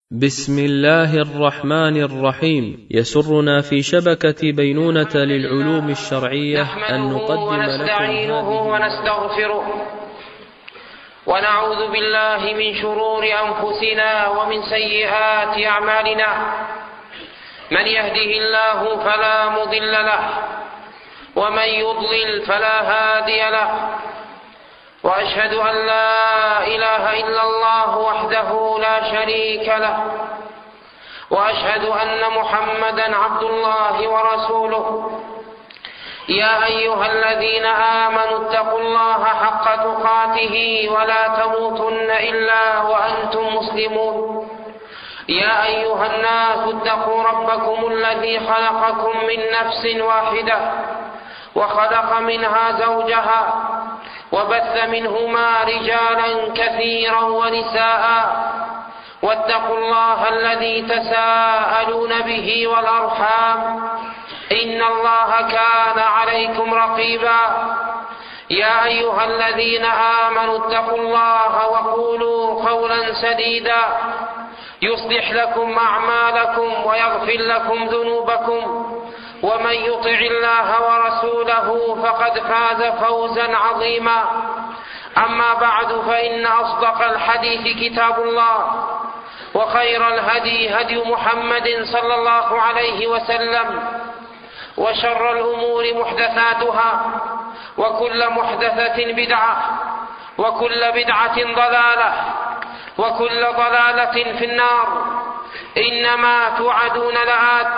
بسم الله الرحمن الرحيم. يسرنا في شبكة بينونة للعلوم الشرعية أن نقدم لكم ونستعينه ونستغفره ونعوذ بالله من شرور أنفسنا ومن سيئات أعمالنا. من يهده الله فلا مضل له ومن يضلل فلا هادي له، وأشهد أن لا إله إلا الله وحده لا شريك له، وأشهد أن محمدا عبد الله ورسوله. يا أيها الذين آمنوا اتقوا الله حق تقاته ولا تموتن إلا وأنتم مسلمون. يا أيها الناس اتقوا ربكم الذي خلقكم من نفس واحدة وخلق منها زوجها وبث منهما رجالا كثيرا ونساء، واتقوا الله الذي تساءلون به والأرحام إن الله كان عليكم رقيبا. يا أيها الذين آمنوا اتقوا الله وقولوا قولا سديدا يصلح لكم أعمالكم ويغفر لكم ذنوبكم، ومن يطع الله ورسوله فقد فاز فوزا عظيما. أما بعد، فإن أصدق الحديث كتاب الله، وخير الهدي هدي محمد صلى الله عليه وسلم، وشر الأمور محدثاتها، وكل محدثة بدعة، وكل بدعة ضلالة، وكل ضلالة في النار. إنما توعدون لآت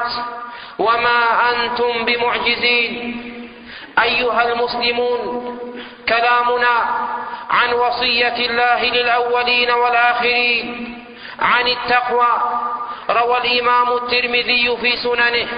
وما أنتم بمعجزين. أيها المسلمون، كلامنا عن وصية الله للأولين والآخرين عن التقوى. روى الإمام الترمذي في سننه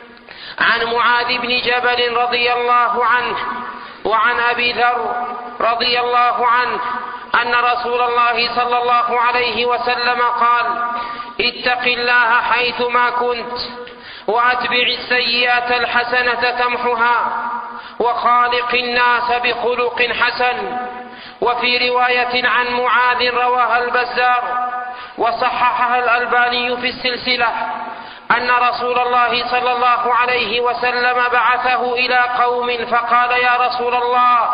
عن معاذ بن جبل رضي الله عنه وعن أبي ذر رضي الله عنه أن رسول الله صلى الله عليه وسلم قال: اتق الله حيثما كنت، وأتبع السيئة الحسنة تمحها، وخالق الناس بخلق حسن. وفي رواية عن معاذ رواها البزار وصححها الألباني في السلسلة أن رسول الله صلى الله عليه وسلم بعثه إلى قوم فقال: يا رسول الله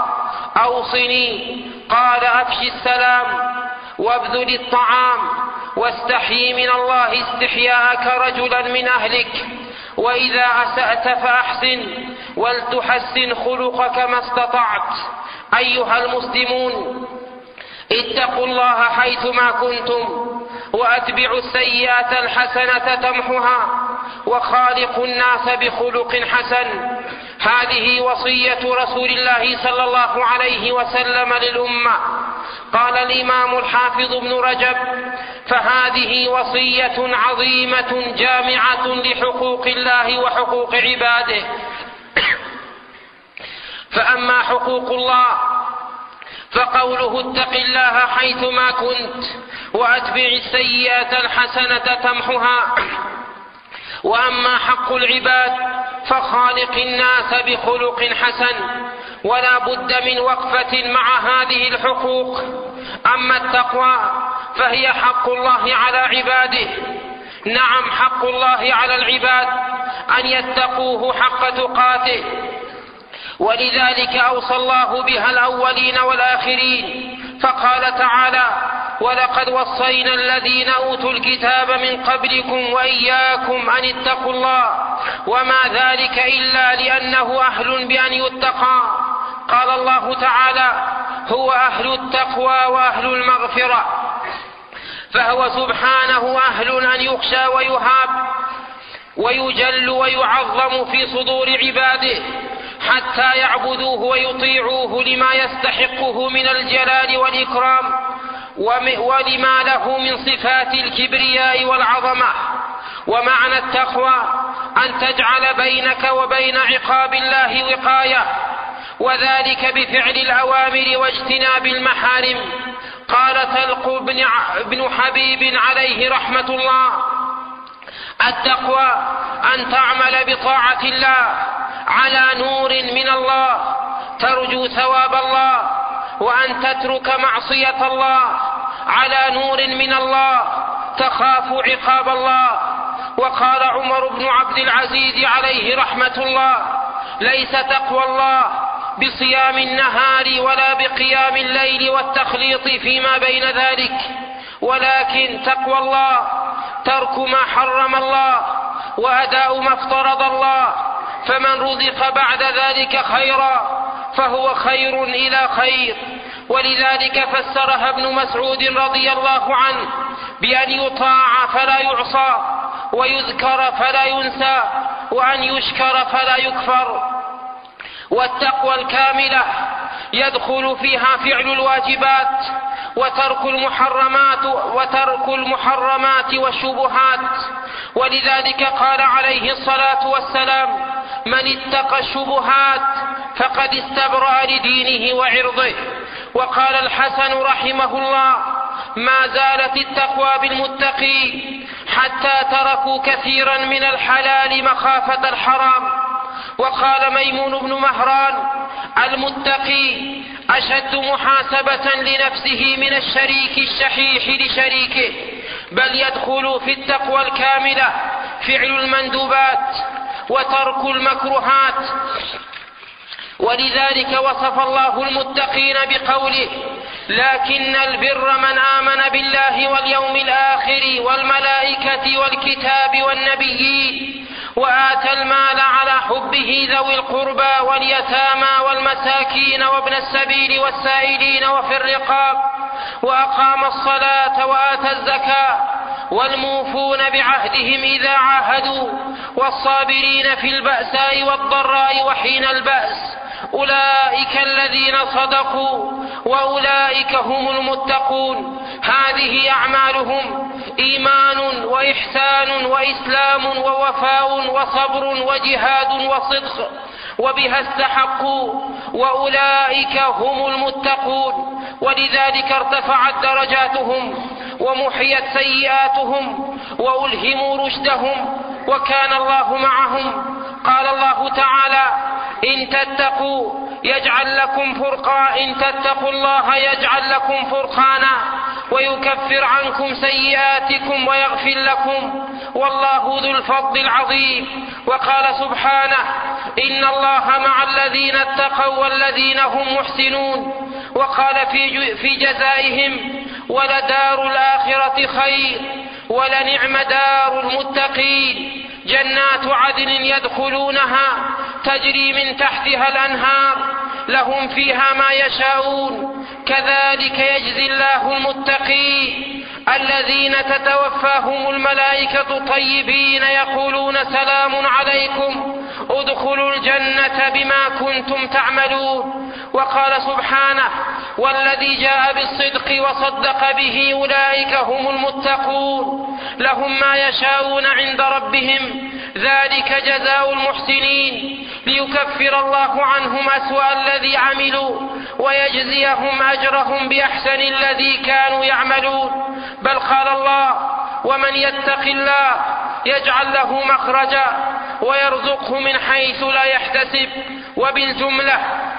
أوصني. قال: أفش السلام وابذل الطعام واستحيي من الله استحياءك رجلا من أهلك، وإذا أسأت فأحسن ولتحسن خلقك ما استطعت. أيها المسلمون، اتقوا الله حيثما كنتم، وأتبعوا السيئة الحسنة تمحها، وخالقوا الناس بخلق حسن. هذه وصية رسول الله صلى الله عليه وسلم للأمة. قال الإمام الحافظ ابن رجب: فهذه وصية عظيمة جامعة لحقوق الله وحقوق عباده. فأما حقوق الله فقوله: اتق الله حيثما كنت، وأتبع السيئة الحسنة تمحها. وأما حق العباد فخالق الناس بخلق حسن. ولا بد من وقفة مع هذه الحقوق. أما التقوى فهي حق الله على عباده. نعم، حق الله على العباد أن يتقوه حق تقاته، ولذلك أوصى الله بها الأولين والآخرين. فقال تعالى: ولقد وصينا الذين أوتوا الكتاب من قبلكم وإياكم أن اتقوا الله، وما ذلك إلا لأنه أهل بأن يتقى. قال الله تعالى: هو أهل التقوى وأهل المغفرة. فهو سبحانه أهل أن يخشى ويهاب ويجل ويعظم في صدور عباده، حتى يعبدوه ويطيعوه لما يستحقه من الجلال والإكرام، ولما له من صفات الكبرياء والعظمة. ومعنى التقوى أن تجعل بينك وبين عقاب الله وقاية، وذلك بفعل الأوامر واجتناب المحارم. قال طلق بن حبيب عليه رحمة الله: التقوى أن تعمل بطاعة الله على نور من الله ترجو ثواب الله، وأن تترك معصية الله على نور من الله تخاف عقاب الله. وقال عمر بن عبد العزيز عليه رحمة الله: ليس تقوى الله بصيام النهار ولا بقيام الليل والتخليط فيما بين ذلك، ولكن تقوى الله ترك ما حرم الله وأداء ما افترض الله، فمن رزق بعد ذلك خيرا فهو خير إلى خير. ولذلك فسرها ابن مسعود رضي الله عنه بأن يطاع فلا يعصى، ويذكر فلا ينسى، وأن يشكر فلا يكفر. والتقوى الكاملة يدخل فيها فعل الواجبات وترك المحرمات والشبهات. ولذلك قال عليه الصلاة والسلام: من اتقى الشبهات فقد استبرأ لدينه وعرضه. وقال الحسن رحمه الله: ما زالت التقوى بالمتقين حتى تركوا كثيرا من الحلال مخافة الحرام. وقال ميمون بن مهران: المتقي أشد محاسبة لنفسه من الشريك الشحيح لشريكه، بل يدخل في التقوى الكاملة فعل المندوبات وترك المكروهات. ولذلك وصف الله المتقين بقوله: لكن البر من آمن بالله واليوم الآخر والملائكة والكتاب والنبيين وآتى المال على حبه ذوي القربى واليتامى والمساكين وابن السبيل والسائلين وفي الرقاب وأقام الصلاة وآتى الزكاة والموفون بعهدهم إذا عاهدوا والصابرين في البأساء والضراء وحين البأس، أولئك الذين صدقوا وأولئك هم المتقون. هذه أعمالهم: إيمان وإحسان وإسلام ووفاء وصبر وجهاد وصدق، وبها استحقوا، وأولئك هم المتقون. ولذلك ارتفعت درجاتهم ومحيت سيئاتهم وألهموا رشدهم وكان الله معهم. قال الله تعالى: إن تتقوا يجعل لكم فرقانا، إن تتقوا الله يجعل لكم فرقانا ويكفر عنكم سيئاتكم ويغفر لكم، والله ذو الفضل العظيم. وقال سبحانه: إن الله مع الذين اتقوا والذين هم محسنون. وقال في جزائهم: ولدار الآخرة خير ولنعم دار المتقين، جنات عدن يدخلونها تجري من تحتها الأنهار لهم فيها ما يشاءون، كذلك يجزي الله المتقين الذين تتوفاهم الملائكة طيبين يقولون: سلام عليكم ادخلوا الجنة بما كنتم تعملون. وقال سبحانه: والذي جاء بالصدق وصدق به أولئك هم المتقون، لهم ما يشاءون عند ربهم، ذلك جزاء المحسنين، ليكفر الله عنهم أسوأ الذي عملوا ويجزيهم أجرهم بأحسن الذي كانوا يعملون. بل قال الله: ومن يتق الله يجعل له مخرجا ويرزقه من حيث لا يحتسب. وبالجملة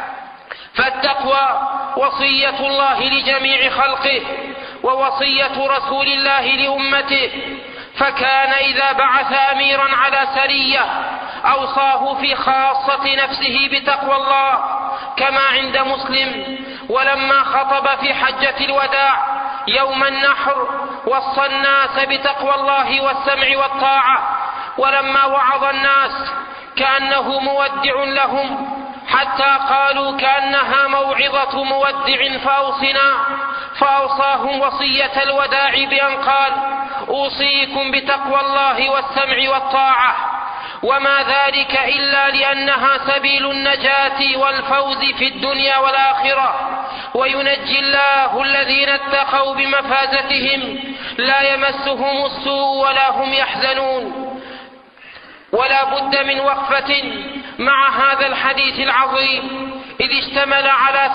فالتقوى وصية الله لجميع خلقه ووصية رسول الله لأمته، فكان إذا بعث أميرا على سرية أوصاه في خاصة نفسه بتقوى الله كما عند مسلم. ولما خطب في حجة الوداع يوم النحر وصى الناس بتقوى الله والسمع والطاعة، ولما وعظ الناس كأنه مودع لهم حتى قالوا كأنها موعظة مودع فأوصاهم وصية الوداع بأن قال: أوصيكم بتقوى الله والسمع والطاعة، وما ذلك إلا لأنها سبيل النجاة والفوز في الدنيا والآخرة، وينجي الله الذين اتقوا بمفازتهم لا يمسهم السوء ولا هم يحزنون. ولا بد من وقفة مع هذا الحديث العظيم، إذ اشتمل على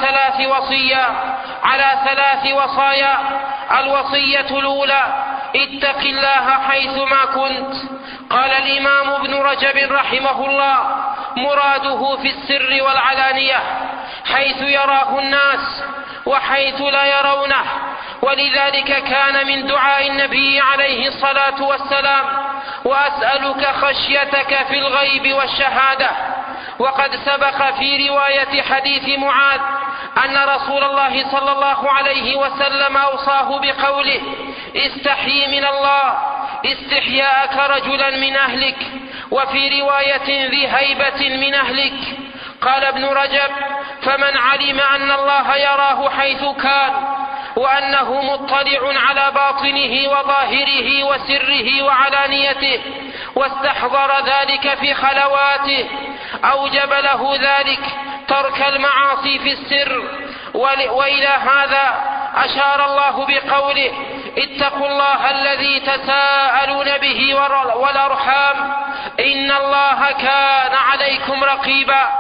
ثلاث وصايا. الوصية الأولى: اتق الله حيثما كنت. قال الإمام ابن رجب رحمه الله: مراده في السر والعلانية، حيث يراه الناس وحيث لا يرونه، ولذلك كان من دعاء النبي عليه الصلاة والسلام: وأسألك خشيتك في الغيب والشهادة. وقد سبق في رواية حديث معاذ أن رسول الله صلى الله عليه وسلم أوصاه بقوله: استحي من الله استحياءك رجلا من أهلك، وفي رواية ذي هيبة من أهلك. قال ابن رجب: فمن علم أن الله يراه حيث كان، وأنه مطلع على باطنه وظاهره وسره وعلانيته، واستحضر ذلك في خلواته، أوجب له ذلك ترك المعاصي في السر. وإلى هذا أشار الله بقوله: اتقوا الله الذي تساءلون به والأرحام إن الله كان عليكم رقيبا.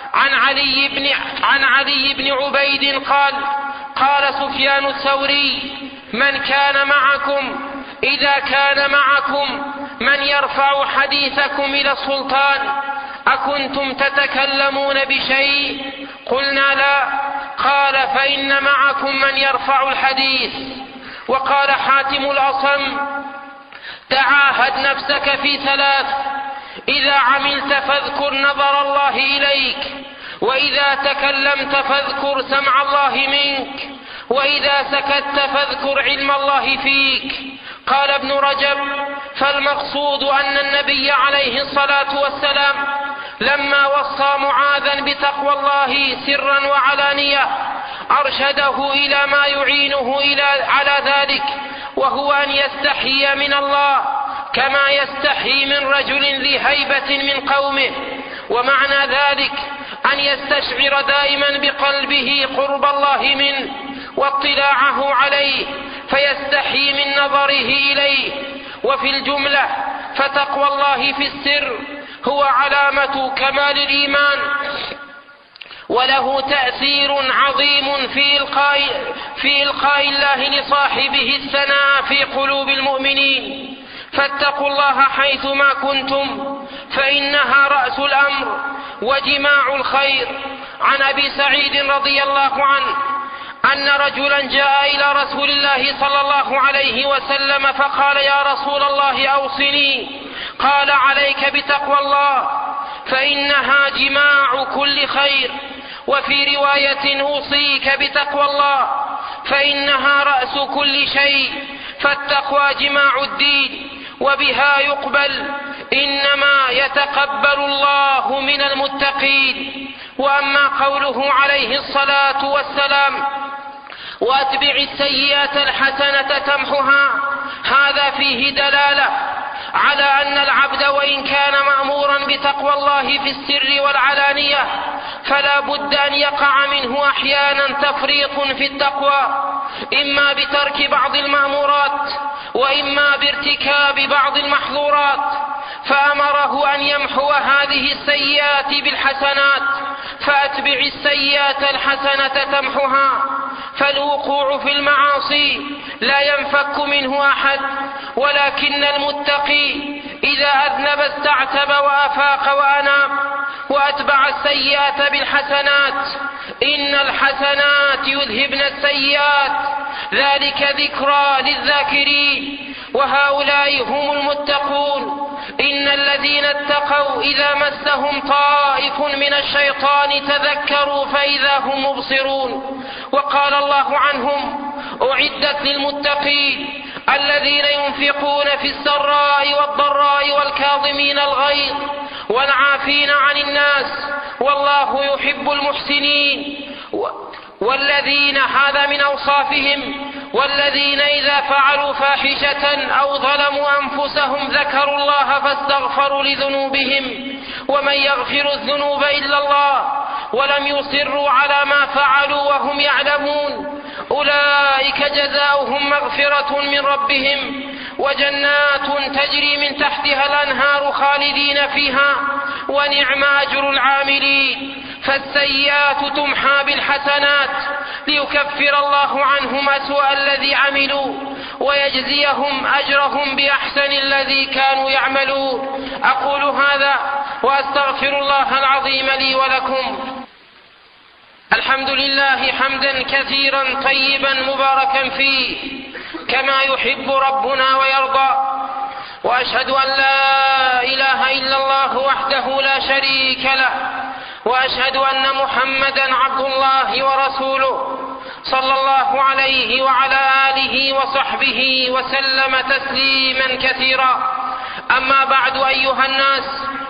عن علي بن عبيد قال: قال سفيان الثوري: من كان معكم إذا كان معكم من يرفع حديثكم إلى السلطان أكنتم تتكلمون بشيء؟ قلنا: لا. قال: فإن معكم من يرفع الحديث. وقال حاتم الأصم: تعاهد نفسك في ثلاث: إذا عملت فاذكر نظر الله إليك، وإذا تكلمت فاذكر سمع الله منك، وإذا سكت فاذكر علم الله فيك. قال ابن رجب: فالمقصود أن النبي عليه الصلاة والسلام لما وصى معاذا بتقوى الله سرا وعلانية أرشده إلى ما يعينه على ذلك، وهو أن يستحي من الله كما يستحي من رجل ذي هيبة من قومه. ومعنى ذلك أن يستشعر دائما بقلبه قرب الله منه واطلاعه عليه، فيستحي من نظره إليه. وفي الجملة فتقوى الله في السر هو علامة كمال الإيمان، وله تأثير عظيم في إلقاء الله لصاحبه الثناء في قلوب المؤمنين. فاتقوا الله حيثما كنتم فإنها رأس الأمر وجماع الخير. عن أبي سعيد رضي الله عنه أن رجلا جاء إلى رسول الله صلى الله عليه وسلم فقال: يا رسول الله أوصني. قال: عليك بتقوى الله فإنها جماع كل خير. وفي رواية: أوصيك بتقوى الله فإنها رأس كل شيء. فالتقوى جماع الدين وبها يقبل، إنما يتقبل الله من المتقين. وأما قوله عليه الصلاة والسلام: وأتبع السيئات الحسنة تمحها، هذا فيه دلالة على أن العبد وإن كان مأمورا بتقوى الله في السر والعلانية فلا بد أن يقع منه أحيانا تفريط في التقوى، إما بترك بعض المأمورات وإما بارتكاب بعض المحظورات، فأمره أن يمحو هذه السيئات بالحسنات: فأتبع السيئات الحسنة تمحها. فالوقوع في المعاصي لا ينفك منه أحد، ولكن المتقي إذا أذنب استعتب وأفاق وأناب وأتبع السيئات بالحسنات. إن الحسنات يذهبن السيئات، ذلك ذكرى للذاكرين، وهؤلاء هم المتقون. إن الذين اتقوا إذا مسهم طائف من الشيطان تذكروا فإذا هم مبصرون. وقال الله عنهم: أعدت للمتقين الذين ينفقون في السراء والضراء والكاظمين الغيظ والعافين عن الناس والله يحب المحسنين. والذين، هذا من أوصافهم: والذين إذا فعلوا فاحشة أو ظلموا أنفسهم ذكروا الله فاستغفروا لذنوبهم ومن يغفر الذنوب إلا الله ولم يصروا على ما فعلوا وهم يعلمون أولئك جزاؤهم مغفرة من ربهم وجنات تجري من تحتها الأنهار خالدين فيها ونعم أجر العاملين. فالسيئات تمحى بالحسنات ليكفر الله عنهم أسوأ الذي عملوا ويجزيهم أجرهم بأحسن الذي كانوا يعملون. أقول هذا وأستغفر الله العظيم لي ولكم. الحمد لله حمدا كثيرا طيبا مباركا فيه كما يحب ربنا ويرضى، وأشهد أن لا إله إلا الله وحده لا شريك له، وأشهد أن محمدا عبد الله ورسوله صلى الله عليه وعلى آله وصحبه وسلم تسليما كثيرا. أما بعد أيها الناس،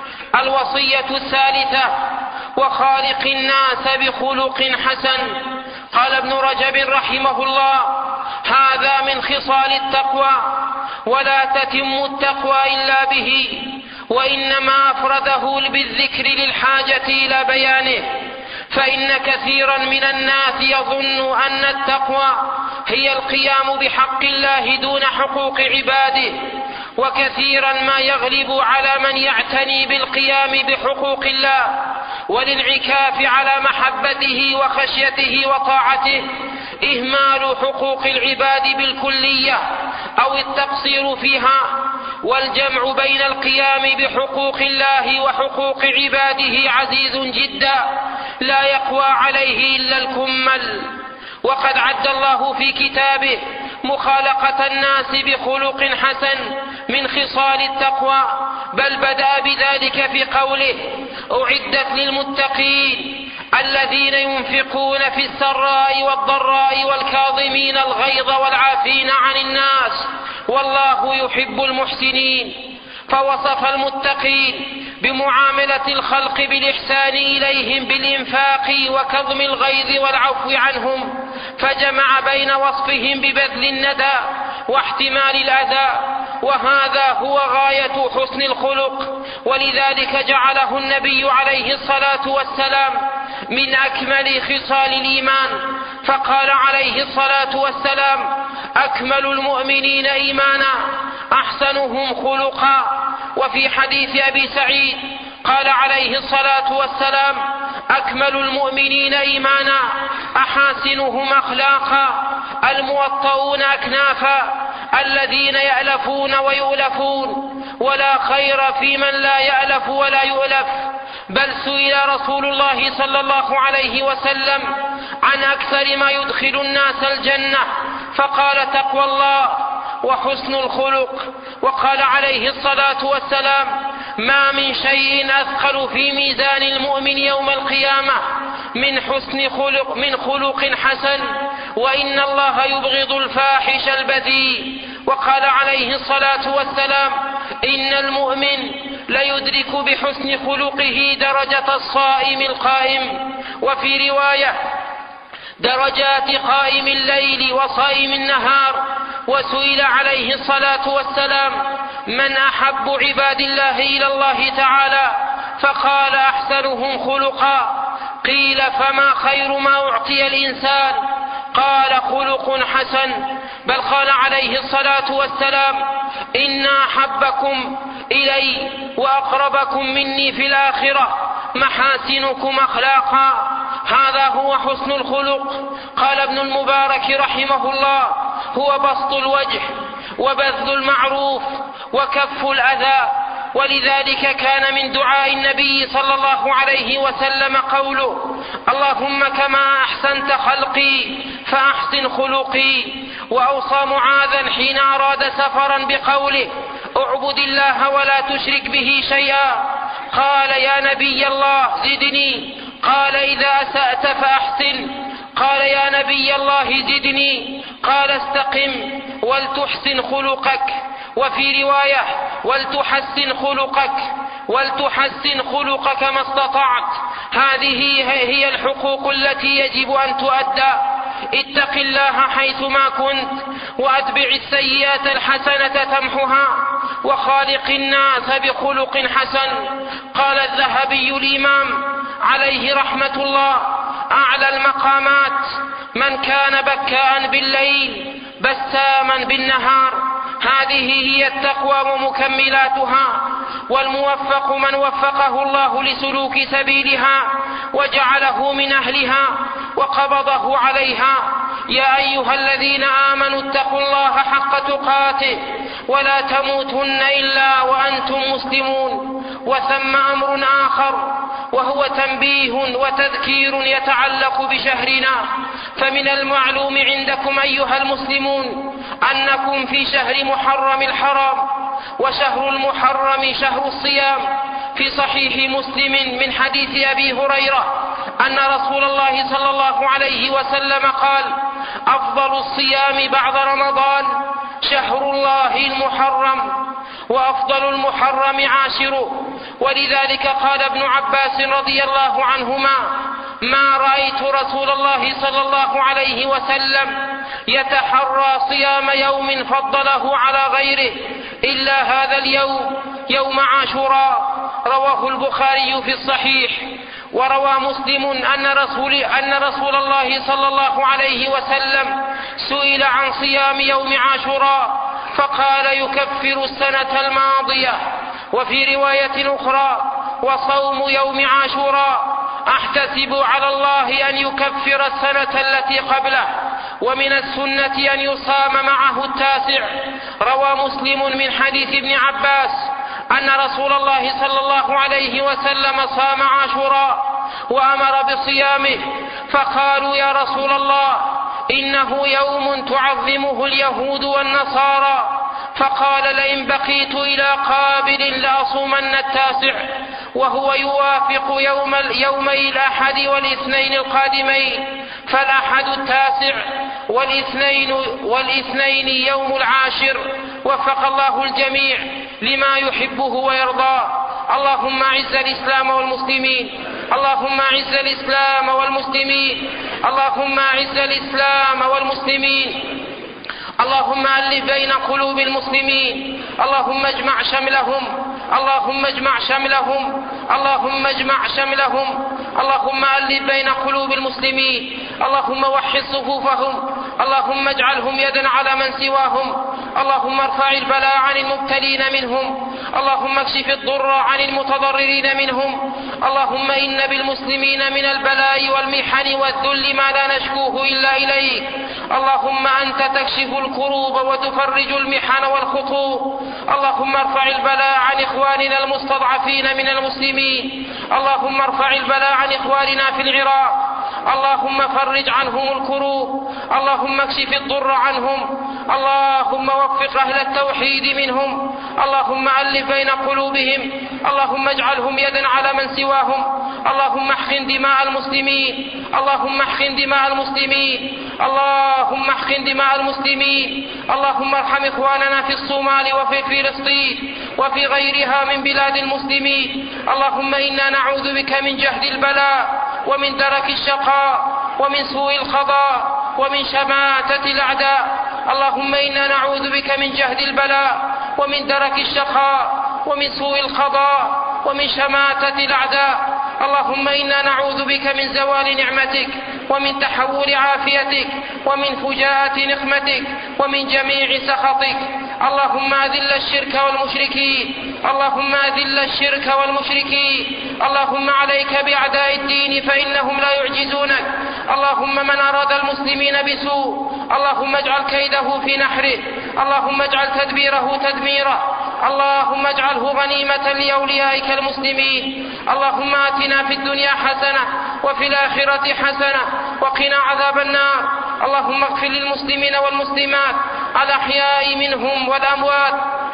الوصية الثالثة: وخالق الناس بخلق حسن. قال ابن رجب رحمه الله: هذا من خصال التقوى، ولا تتم التقوى إلا به، وإنما أفرده بالذكر للحاجة إلى بيانه، فإن كثيرا من الناس يظن أن التقوى هي القيام بحق الله دون حقوق عباده، وكثيرا ما يغلب على من يعتني بالقيام بحقوق الله والانعكاف على محبته وخشيته وطاعته إهمال حقوق العباد بالكلية أو التقصير فيها. والجمع بين القيام بحقوق الله وحقوق عباده عزيز جدا، لا يقوى عليه إلا الكمل. وقد عد الله في كتابه مخالقة الناس بخلق حسن من خصال التقوى، بل بدأ بذلك في قوله: أعدت للمتقين الذين ينفقون في السراء والضراء والكاظمين الغيظ والعافين عن الناس والله يحب المحسنين. فوصف المتقين بمعاملة الخلق بالإحسان إليهم بالإنفاق وكظم الغيظ والعفو عنهم، فجمع بين وصفهم ببذل الندى واحتمال الأذى، وهذا هو غاية حسن الخلق. ولذلك جعله النبي عليه الصلاة والسلام من أكمل خصال الإيمان، فقال عليه الصلاة والسلام: أكمل المؤمنين إيمانا أحسنهم خلقا. وفي حديث أبي سعيد قال عليه الصلاة والسلام: أكمل المؤمنين إيمانا أحاسنهم أخلاقا، الموطؤون أكنافا، الذين يألفون ويؤلفون، ولا خير في من لا يألف ولا يؤلف. بل سئل رسول الله صلى الله عليه وسلم عن أكثر ما يدخل الناس الجنة، فقال: تقوى الله وحسن الخلق. وقال عليه الصلاة والسلام: ما من شيء أثقل في ميزان المؤمن يوم القيامة من خلق حسن، وإن الله يبغض الفاحش البذيء. وقال عليه الصلاة والسلام: إن المؤمن ليدرك بحسن خلقه درجة الصائم القائم، وفي رواية: درجات قائم الليل وصائم النهار. وسئل عليه الصلاة والسلام: من أحب عباد الله إلى الله تعالى؟ فقال: أحسنهم خلقا. قيل: فما خير ما أعطي الإنسان؟ قال: خلق حسن. بل قال عليه الصلاة والسلام: إن أحبكم إلي وأقربكم مني في الآخرة محاسنكم أخلاقا. هذا هو حسن الخلق. قال ابن المبارك رحمه الله: هو بسط الوجه وبذل المعروف وكف الأذى. ولذلك كان من دعاء النبي صلى الله عليه وسلم قوله: اللهم كما أحسنت خلقي فأحسن خلقي. وأوصى معاذا حين أراد سفرا بقوله: اعبد الله ولا تشرك به شيئا. قال: يا نبي الله زدني. قال: إذا أسأت فأحسن. قال: يا نبي الله زدني. قال: استقم ولتحسن خلقك. وفي رواية: ولتحسن خلقك ما استطعت. هذه هي الحقوق التي يجب أن تؤدى. اتق الله حيثما كنت، وأتبع السيئات الحسنة تمحها، وخالق الناس بخلق حسن. قال الذهبي الإمام عليه رحمة الله: أعلى المقامات من كان بكاء بالليل بساما بالنهار. هذه هي التقوى ومكملاتها. والموفق من وفقه الله لسلوك سبيلها وجعله من أهلها وقبضه عليها، يا أيها الذين آمنوا اتقوا الله حق تقاته ولا تموتن إلا وأنتم مسلمون. وثم أمر آخر وهو تنبيه وتذكير يتعلق بشهرنا. فمن المعلوم عندكم أيها المسلمون أنكم في شهر محرم الحرام، وشهر المحرم شهر الصيام. في صحيح مسلم من حديث أبي هريرة أن رسول الله صلى الله عليه وسلم قال: أفضل الصيام بعد رمضان شهر الله المحرم، وأفضل المحرم عاشره. ولذلك قال ابن عباس رضي الله عنهما: ما رأيت رسول الله صلى الله عليه وسلم يتحرى صيام يوم فضله على غيره إلا هذا اليوم، يوم عاشوراء. رواه البخاري في الصحيح. وروى مسلم أن رسول الله صلى الله عليه وسلم سئل عن صيام يوم عاشوراء فقال: يكفر السنة الماضية. وفي رواية أخرى: وصوم يوم عاشوراء أحتسب على الله أن يكفر السنة التي قبله، ومن السنة أن يصام معه التاسع. روى مسلم من حديث ابن عباس أن رسول الله صلى الله عليه وسلم صام عاشوراء وأمر بصيامه، فقالوا: يا رسول الله إنه يوم تعظمه اليهود والنصارى. فقال: لئن بقيت إلى قابل لأصومن التاسع، وهو يوافق يومي الأحد والاثنين القادمين، فالأحد التاسع والاثنين يوم العاشر. وفق الله الجميع لما يحبه ويرضاه. اللهم أعز الإسلام والمسلمين، اللهم أعز الإسلام والمسلمين، اللهم أعز الإسلام والمسلمين، اللهم ألف بين قلوب المسلمين، اللهم اجمع شملهم، اللهم اجمع شملهم، اللهم اجمع شملهم، اللهم ألف بين قلوب المسلمين، اللهم وحد صفوفهم، اللهم اجعلهم يدا على من سواهم، اللهم ارفع البلاء عن المبتلين منهم، اللهم اكشف الضر عن المتضررين منهم. اللهم إن بالمسلمين من البلاء والمحن والذل ما لا نشكوه إلا إليك. اللهم أنت تكشف الكروب وتفرج المحن والخطوب. اللهم ارفع البلاء عن إخواننا المستضعفين من المسلمين، اللهم ارفع البلاء عن إخواننا في العراق، اللهم فرج عنهم الكروب، اللهم اكشف الضر عنهم، اللهم وفق أهل التوحيد منهم، اللهم ألف بين قلوبهم، اللهم اجعلهم يدا على من سواهم، اللهم احقن دماء المسلمين، اللهم احقن دماء المسلمين، اللهم احقن دماء المسلمين. اللهم ارحم إخواننا في الصومال وفي فلسطين وفي غيرها من بلاد المسلمين. اللهم إنا نعوذ بك من جهد البلاء ومن درك الشقاء ومن سوء القضاء ومن شماتة الأعداء. اللهم إنا نعوذ بك من جهد البلاء ومن درك الشقاء ومن سوء القضاء ومن شماتة الأعداء. اللهم إنا نعوذ بك من زوال نعمتك ومن تحول عافيتك ومن فجاءة نقمتك ومن جميع سخطك. اللهم أذل الشرك والمشركين، اللهم أذل الشرك والمشركين. اللهم عليك بأعداء الدين فإنهم لا يعجزونك. اللهم من أراد المسلمين بسوء اللهم اجعل كيده في نحره، اللهم اجعل تدبيره تدميره، اللهم اجعله غنيمة لأوليائك المسلمين. اللهم آتنا في الدنيا حسنة وفي الآخرة حسنة وقنا عذاب النار. اللهم اغفر للمسلمين والمسلمات الأحياء منهم والأموات.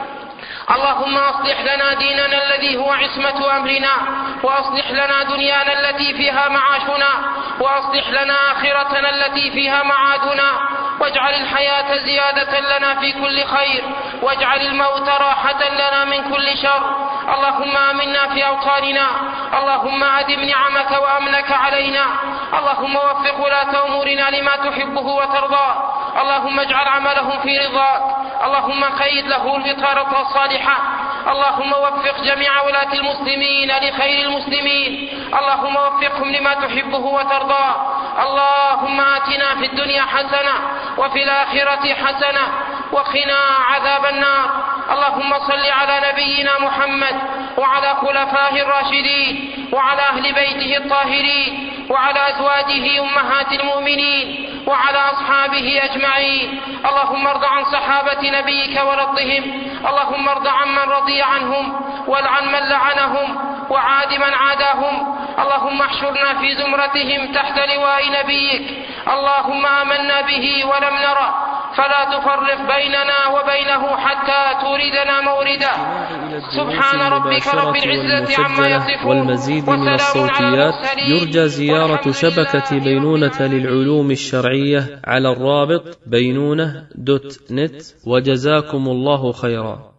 اللهم أصلح لنا ديننا الذي هو عصمة أمرنا، وأصلح لنا دنيانا التي فيها معاشنا، وأصلح لنا آخرتنا التي فيها معادنا، واجعل الحياة زيادة لنا في كل خير، واجعل الموت راحة لنا من كل شر. اللهم آمنا في أوطاننا، اللهم أدم نعمك وأمنك علينا، اللهم وفق ولاة أمورنا لما تحبه وترضاه، اللهم اجعل عملهم في رضاك، اللهم قيد له البطانة الصالحة، اللهم وفق جميع ولاة المسلمين لخير المسلمين، اللهم وفقهم لما تحبه وترضاه. اللهم آتنا في الدنيا حسنة وفي الآخرة حسنة وقنا عذاب النار. اللهم صل على نبينا محمد وعلى خلفائه الراشدين وعلى أهل بيته الطاهرين وعلى أزواجه أمهات المؤمنين وعلى أصحابه أجمعين. اللهم ارض عن صحابة نبيك ورضهم، اللهم ارض عن من رضي عنهم والعن من لعنهم وعاد من عاداهم. اللهم احشرنا في زمرتهم تحت لواء نبيك. اللهم آمنا به ولم نره، فلا تفرق بيننا وبينه حتى توردنا مورده. سبحان ربك رب العزة عما يصفون. والمزيد من الصوتيات يرجى زيارة شبكة بينونة للعلوم الشرعية على الرابط بينونة.net. وجزاكم الله خيرا.